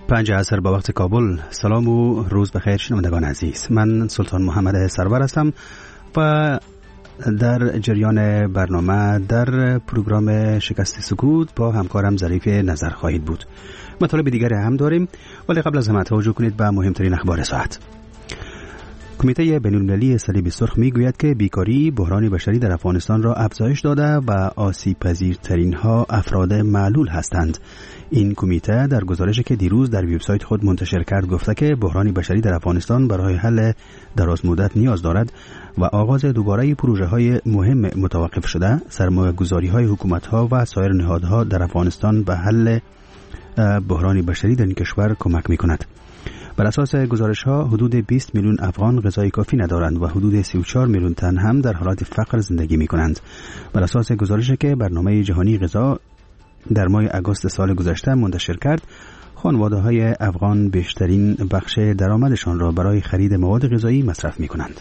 5 عصر به وقت کابل. سلام و روز بخیر شنوندگان عزیز. من سلطان محمد سرور هستم و در جریان برنامه در پروگرام شکست سکوت با همکارم ظریف نظر خواهید بود. مطالب دیگری هم داریم، ولی قبل از همه توجه کنید به مهمترین اخبار ساعت. کمیته بین‌المللی صلیب سرخ میگوید که بیکاری بحران بشری در افغانستان را افزایش داده و آسیب پذیرترین ها افراد معلول هستند. این کمیته در گزارشی که دیروز در وبسایت خود منتشر کرد گفته که بحران بشری در افغانستان برای حل دراز مدت نیاز دارد و آغاز دوباره پروژه های مهم متوقف شده، سرمایه‌گذاری های حکومت ها و سایر نهادها در افغانستان به حل بحران بشری در این کشور کمک می کند. بر اساس گزارش ها حدود 20 میلیون افغان غذای کافی ندارند و حدود 34 میلیون تن هم در حالت فقر زندگی می کنند. بر اساس گزارشی که برنامه جهانی غذا در ماه آگوست سال گذشته منتشر کرد، خانواده‌های افغان بیشترین بخش درآمدشان را برای خرید مواد غذایی مصرف می کنند.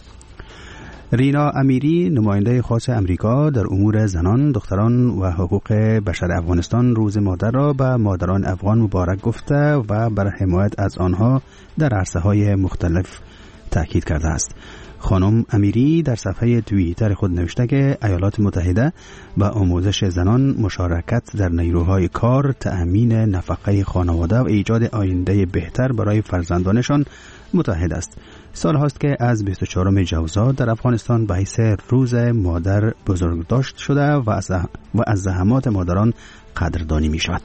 رینا امیری، نماینده خاص امریکا در امور زنان، دختران و حقوق بشر افغانستان، روز مادر را به مادران افغان مبارک گفته و بر حمایت از آنها در عرصه‌های مختلف تاکید کرده است. خانم امیری در صفحه توییتر خود نوشته که ایالات متحده با آموزش زنان، مشارکت در نیروهای کار، تأمین نفقه خانواده و ایجاد آینده بهتر برای فرزندانشان متحد است. سال هاست که از 24 جوزا در افغانستان به حیث روز مادر بزرگداشت شده و از زحمات مادران قدردانی می شود.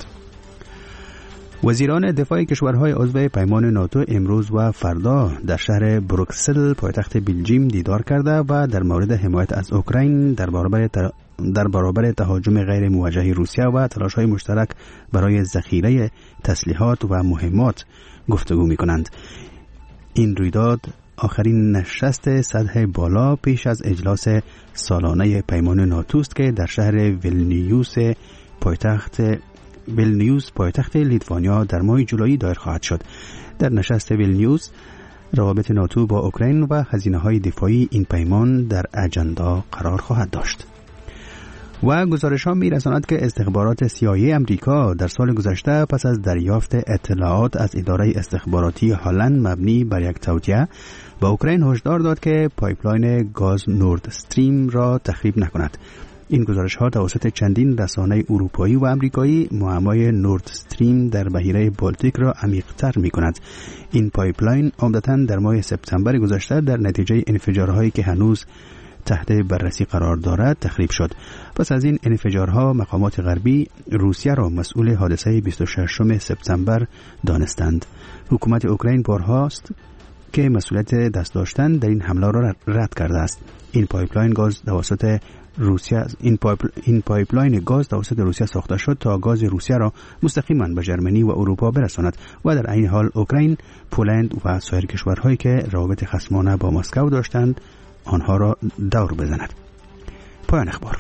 وزیران دفاع کشورهای عضو پیمان ناتو امروز و فردا در شهر بروکسل پایتخت بلژیم دیدار کرده و در مورد حمایت از اوکراین در برابر تهاجم غیر موجه روسیه و تلاش‌های مشترک برای ذخیره تسلیحات و مهمات گفتگو می‌کنند. این رویداد آخرین نشست سطح بالا پیش از اجلاس سالانه پیمان ناتو است که در شهر ویلنیوس پایتخت لیتوانیا در ماه جولای دایر خواهد شد. در نشست ویلنیوس روابط ناتو با اوکراین و هزینه‌های دفاعی این پیمان در اجندا قرار خواهد داشت. و گزارش‌ها می‌رساند که استخبارات CIA امریکا در سال گذشته پس از دریافت اطلاعات از اداره استخباراتی هلند مبنی بر یک توطئه با اوکراین هشدار داد که پایپلاین گاز نورد استریم را تخریب نکند. این گزارش‌ها توسط چندین رسانه اروپایی و آمریکایی معمای نورد استریم در بحیره بالتیک را عمیق‌تر می‌کند. این پایپلاین عمدتاً در ماه سپتامبر گذشته در نتیجه انفجارهایی که هنوز تحت بررسی قرار دارد تخریب شد. پس از این انفجارها مقامات غربی روسیه را مسئول حادثه 26 سپتامبر دانستند. حکومت اوکراین بارهاست که مسئولیت دست داشتن در این حمله را رد کرده است. این پایپلاین گاز توسط روسیه ساخته شد تا گاز روسیه را مستقیما به ژرمنی و اروپا برساند و در عین حال اوکراین، پولند و سایر کشورهایی که روابط خصمانه با مسکو داشتند آنها را دور بزند. پایان اخبار.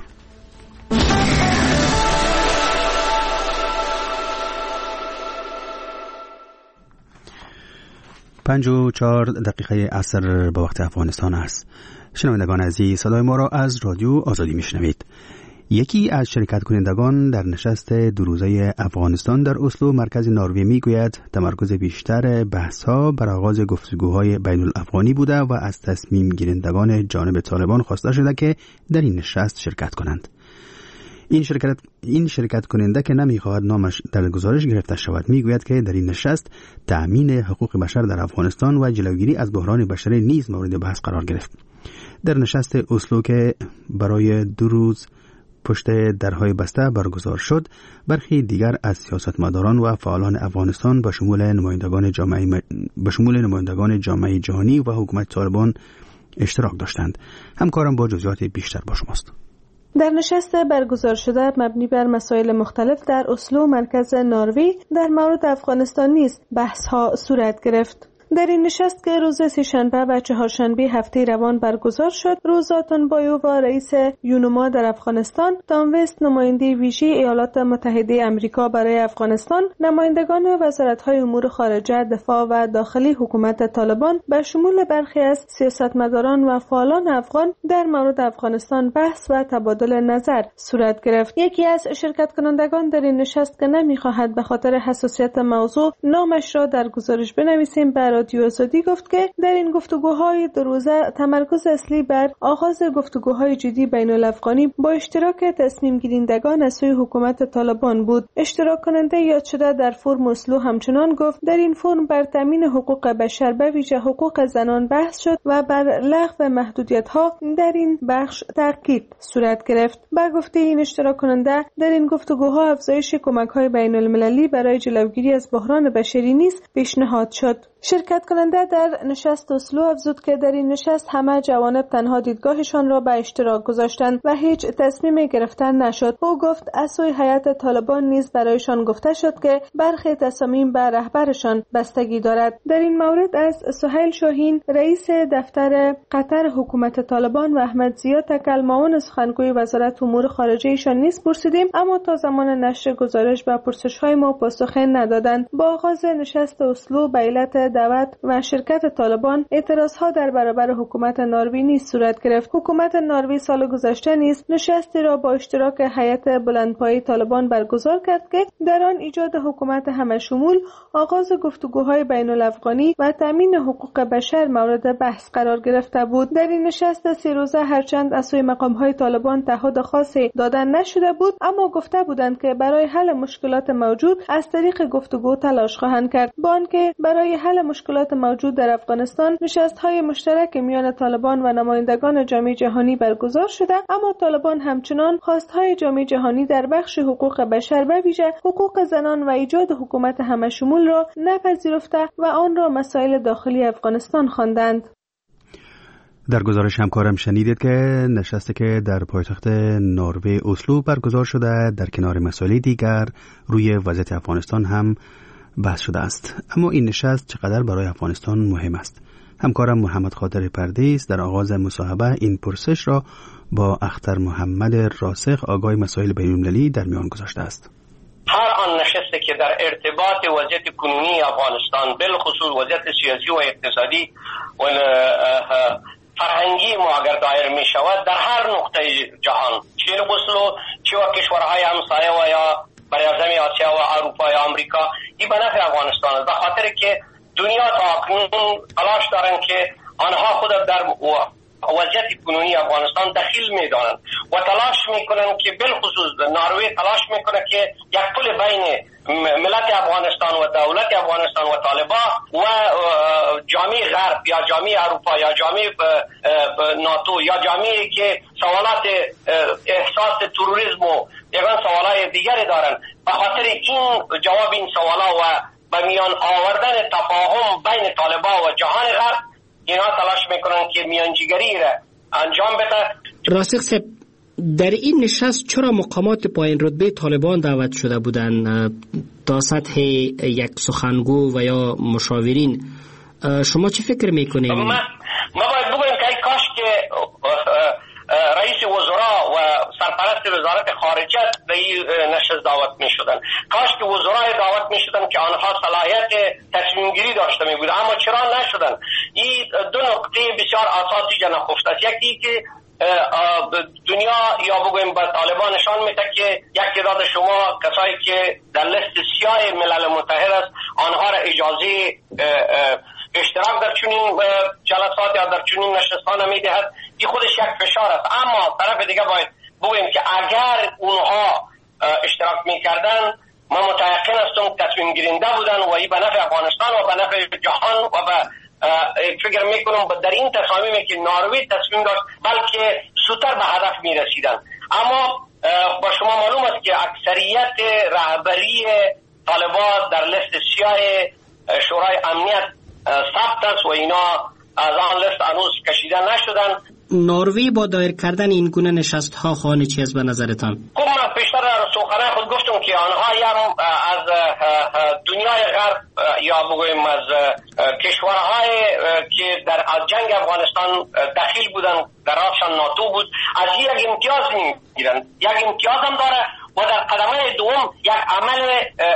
5:04 عصر به وقت افغانستان است. شنوندگان عزیز، صدای ما را از رادیو آزادی میشنوید. یکی از شرکت کنندگان در نشست دو روزه افغانستان در اسلو مرکز نروژ میگوید تمرکز بیشتر بحث‌ها بر آغاز گفتگوهای بین الافغانی بوده و از تصمیم گیرندگان جانب طالبان خواسته شده که در این نشست شرکت کنند. این شرکت کننده که نمیخواهد نامش در گزارش گرفته شود میگوید که در این نشست تأمین حقوق بشر در افغانستان و جلوگیری از بحران بشری نیز مورد بحث قرار گرفت. در نشست اسلو که برای 2 روز پشت درهای بسته برگزار شد، برخی دیگر از سیاستمداران و فعالان افغانستان به شمول نمایندگان جامعه جهانی و حکومت طالبان اشتراک داشتند. همکارم با جزئیات بیشتر با شماست. در نشست برگزار شده مبنی بر مسائل مختلف در اسلو مرکز نروژ در مورد افغانستان نیز بحث ها صورت گرفت. در این نشست که روز سه‌شنبه و چهارشنبه هفته روان برگزار شد، روز آتانبایوف رئیس یونما در افغانستان، تام وست نماینده ویژه ایالات متحده آمریکا برای افغانستان، نمایندگان وزارت‌های امور خارجه، دفاع و داخلی حکومت طالبان به شمول برخی از سیاستمداران و فعالان افغان در مورد افغانستان بحث و تبادل نظر صورت گرفت. یکی از شرکت کنندگان در این نشست که نمی‌خواهد به خاطر حساسیت موضوع نامش را در گزارش بنویسیم، به رادیو آزادی گفت که در این گفتگوهای دو روزه تمرکز اصلی بر آغاز گفتگوهای جدی بین الافغانی با اشتراک تصمیم گیرندگان از سوی حکومت طالبان بود. اشتراک کننده یاد شده در فرم اسلو همچنان گفت در این فرم بر تامین حقوق بشر به ویژه حقوق زنان بحث شد و بر لغو محدودیت‌ها در این بخش تاکید صورت گرفت. با گفته این اشتراک کننده در این گفتگوها افزایش کمک‌های بین‌المللی برای جلوگیری از بحران بشری نیز پیشنهاد شد. شرکت کننده در نشست اسلو افزود که در این نشست همه جوانب تنها دیدگاهشان را به اشتراک گذاشتند و هیچ تصمیمی گرفته نشد. او گفت از سوی هیئت طالبان نیز برایشان گفته شد که برخی تصامیم به رهبرشان بستگی دارد. در این مورد از سهیل شاهین رئیس دفتر قطر حکومت طالبان و احمد ضیا تکل معاون سخنگوی وزارت امور خارجه ایشان نیز پرسیدیم، اما تا زمان نشر گزارش به پرسش‌های ما پاسخ ندادند. با آغاز نشست اسلو به علت دعوت و شرکت طالبان اعتراضها در برابر حکومت نروژ نیز صورت گرفت. حکومت نروژ سال گذشته نیز نشستی را با اشتراک هیئت بلندپایه طالبان برگزار کرد که در آن ایجاد حکومت همه‌شمول، آغاز گفتگوهای بین الافغانی و تامین حقوق بشر مورد بحث قرار گرفته بود. در این نشست 3 روزه هرچند از سوی مقام‌های طالبان تعهد خاصی دادن نشده بود، اما گفته بودند که برای حل مشکلات موجود از طریق گفتگو تلاش خواهند کرد. با آنکه برای حل مشکلات موجود در افغانستان نشست‌های مشترک میان طالبان و نمایندگان جامعه جهانی برگزار شده، اما طالبان همچنان خواست‌های جامعه جهانی در بخش حقوق بشر و ویژه حقوق زنان و ایجاد حکومت همه‌شمول را نپذیرفته و آن را مسائل داخلی افغانستان خواندند. در گزارش همکارم شنیدید که نشستی که در پایتخت نروژ اسلو برگزار شده در کنار مسائل دیگر روی وضعیت افغانستان هم بحث شده است. اما این نشست چقدر برای افغانستان مهم است؟ همکارم محمد خاطر پردیس در آغاز مصاحبه این پرسش را با اختر محمد راسخ آگاه مسائل بین‌المللی در میان گذاشته است. هر آن نشستی که در ارتباط وضعیت کنونی افغانستان بالخصوص وضعیت سیاسی و اقتصادی و فرهنگی ما اگر دایر می شود در هر نقطه جهان، چه اسلو چه کشورهای همسایه و یا بریازم آسیا و اروپا یا آمریکا، این به نفع افغانستان است، به خاطر که دنیا تا اکنون تلاش دارند که آنها خود در وضعیت کنونی افغانستان دخیل می‌دانند و تلاش می‌کنند که بالخصوص نروژ تلاش می‌کنه که یک پل بین ملت افغانستان و دولت افغانستان و طالبان و جامعه غرب یا جامعه اروپا یا جامعه ناتو یا جامعه که سوالات احساس تروریسم و یگان سوالات دیگری دارند، به خاطر این جواب این سوالا و به میان آوردن تفاهم بین طالبان و جهان غرب اینا تلاش میکنن که میانجیگری را انجام بده. راسخ صاحب، در این نشست چرا مقامات پایین رتبه طالبان دعوت شده بودند تا سطح یک سخنگو و یا مشاورین؟ شما چه فکر میکنید؟ ما باید بگویم که کاش که رئیس وزراء و سرپرست وزارت خارجه به این نشست دعوت می شدن. کاش که وزرای دعوت می شدن که آنها صلاحیت تصمیم گیری داشته می بودن، اما چرا نشدن؟ این دو نکته بسیار اساسی جا نخفته است. یکی که دنیا یا بگویم به طالبان نشان میده که یک تعداد شما کسایی که در لیست سیاه ملل متحد است آنها را اجازه اشتراک در چنین جلسات یا در چنین نشستان میدهد. این خودش یک فشار است، اما طرف دیگه باید بگویم که اگر اونها اشتراک میکردن ما متيقن هستم تصمیم گیرنده بودن و این به نفع افغانستان و به نفع جهان و به فکر میکنم در این تصامیمی که نروژ تصمیم داشت بلکه زودتر به هدف میرسیدن. اما با شما معلوم است که اکثریت رهبری طالبان در لیست سیاه شورای امنیت ثبت است و اینا از آن لیست هنوز کشیده نشدن. نروژ با دایر کردن این گونه نشست ها خواهان چی است به نظرتان؟ خب من پیشتر در سخنرانی خود گفتم که آنها یا از دنیای غرب یا یا بگویم از کشورهای که در جنگ افغانستان دخیل بودن، قرارشان ناتو بود، از یک امتیاز میگیرن. یک امتیاز هم داره و در قدمه دوم یک عمل